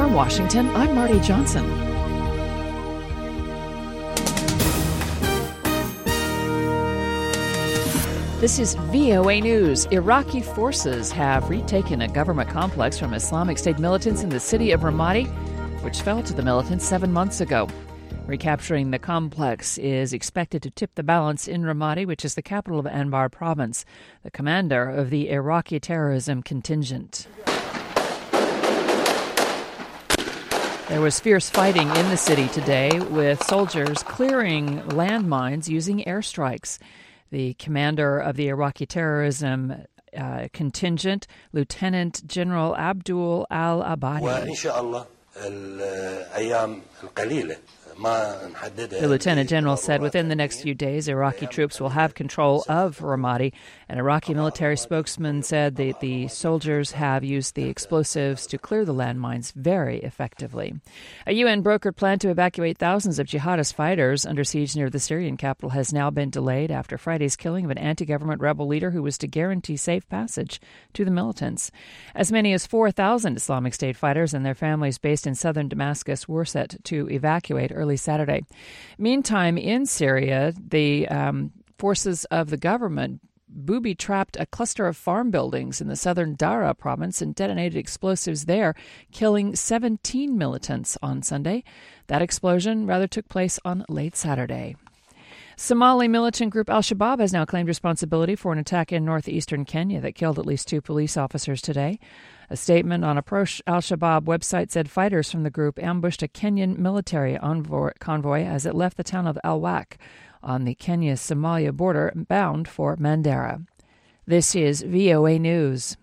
From Washington, I'm Marty Johnson. This is VOA News. Iraqi forces have retaken a government complex from Islamic State militants in the city of Ramadi, which fell to the militants 7 months ago. Recapturing the complex is expected to tip the balance in Ramadi, which is the capital of Anbar province, the commander of the Iraqi terrorism contingent. There was fierce fighting in the city today, with soldiers clearing landmines using airstrikes. The commander of the Iraqi terrorism contingent, Lieutenant General Abdul Al-Abadi. The Lieutenant General said within the next few days, Iraqi troops will have control of Ramadi. An Iraqi military spokesman said that the soldiers have used the explosives to clear the landmines very effectively. A UN-brokered plan to evacuate thousands of jihadist fighters under siege near the Syrian capital has now been delayed after Friday's killing of an anti-government rebel leader who was to guarantee safe passage to the militants. As many as 4,000 Islamic State fighters and their families based in southern Damascus were set to evacuate early Saturday. Meantime, in Syria, the forces of the government booby-trapped a cluster of farm buildings in the southern Dara province and detonated explosives there, killing 17 militants on Sunday. That explosion rather took place on late Saturday. Somali militant group Al-Shabaab has now claimed responsibility for an attack in northeastern Kenya that killed at least 2 police officers today. A statement on a pro-Al-Shabaab website said fighters from the group ambushed a Kenyan military convoy as it left the town of Al-Wak on the Kenya-Somalia border bound for Mandera. This is VOA News.